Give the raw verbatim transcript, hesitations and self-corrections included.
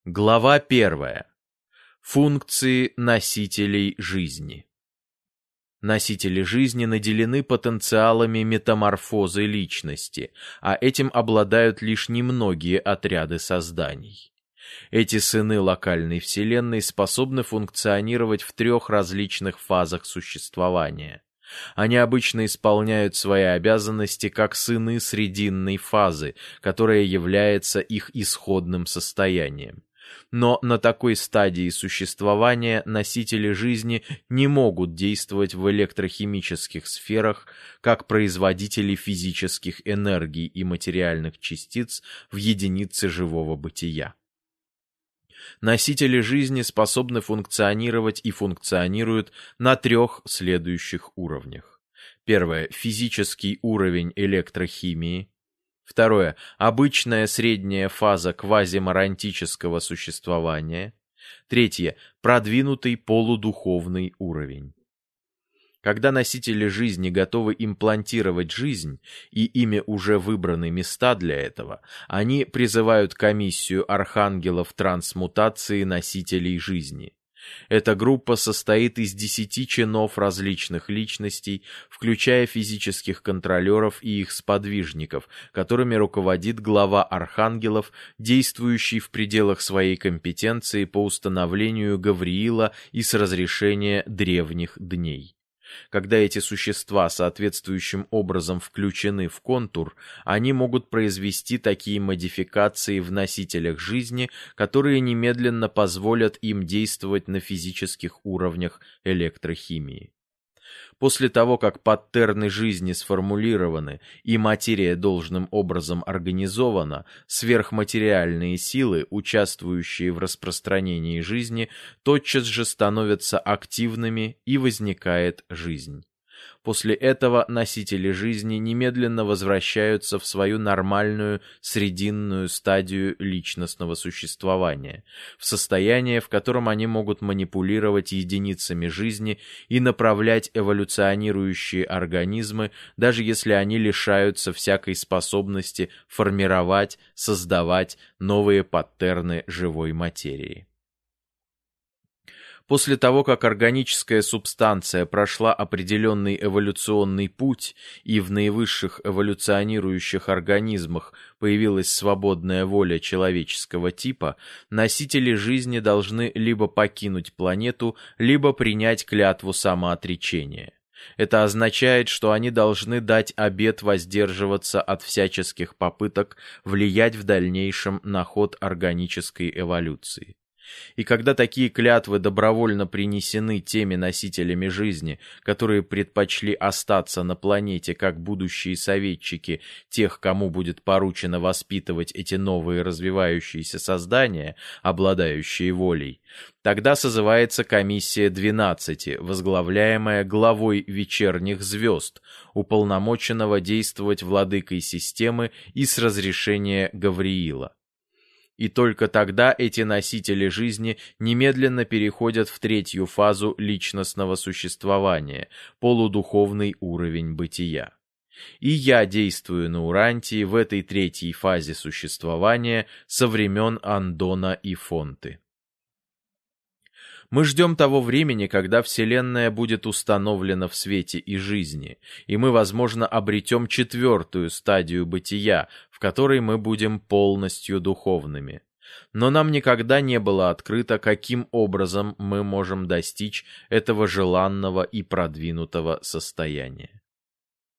Глава первая. Функции носителей жизни. Носители жизни наделены потенциалами метаморфозы личности, а этим обладают лишь немногие отряды созданий. Эти сыны локальной вселенной способны функционировать в трех различных фазах существования. Они обычно исполняют свои обязанности как сыны срединной фазы, которая является их исходным состоянием. Но на такой стадии существования носители жизни не могут действовать в электрохимических сферах как производители физических энергий и материальных частиц в единице живого бытия. Носители жизни способны функционировать и функционируют на трех следующих уровнях. Первое – физический уровень электрохимии. Второе – обычная средняя фаза квазиморантического существования. Третье – продвинутый полудуховный уровень. Когда носители жизни готовы имплантировать жизнь, и ими уже выбраны места для этого, они призывают комиссию архангелов трансмутации носителей жизни. Эта группа состоит из десяти чинов различных личностей, включая физических контролеров и их сподвижников, которыми руководит глава архангелов, действующий в пределах своей компетенции по установлению Гавриила и с разрешения древних дней. Когда эти существа соответствующим образом включены в контур, они могут произвести такие модификации в носителях жизни, которые немедленно позволят им действовать на физических уровнях электрохимии. После того, как паттерны жизни сформулированы и материя должным образом организована, сверхматериальные силы, участвующие в распространении жизни, тотчас же становятся активными, и возникает жизнь. После этого носители жизни немедленно возвращаются в свою нормальную срединную стадию личностного существования, в состояние, в котором они могут манипулировать единицами жизни и направлять эволюционирующие организмы, даже если они лишаются всякой способности формировать, создавать новые паттерны живой материи. После того, как органическая субстанция прошла определенный эволюционный путь и в наивысших эволюционирующих организмах появилась свободная воля человеческого типа, носители жизни должны либо покинуть планету, либо принять клятву самоотречения. Это означает, что они должны дать обет воздерживаться от всяческих попыток влиять в дальнейшем на ход органической эволюции. И когда такие клятвы добровольно принесены теми носителями жизни, которые предпочли остаться на планете как будущие советчики тех, кому будет поручено воспитывать эти новые развивающиеся создания, обладающие волей, тогда созывается комиссия двенадцати, возглавляемая главой вечерних звезд, уполномоченного действовать владыкой системы и с разрешения Гавриила. И только тогда эти носители жизни немедленно переходят в третью фазу личностного существования, полудуховный уровень бытия. И я действую на Урантии в этой третьей фазе существования со времен Андона и Фонты. Мы ждем того времени, когда Вселенная будет установлена в свете и жизни, и мы, возможно, обретем четвертую стадию бытия, в которой мы будем полностью духовными. Но нам никогда не было открыто, каким образом мы можем достичь этого желанного и продвинутого состояния.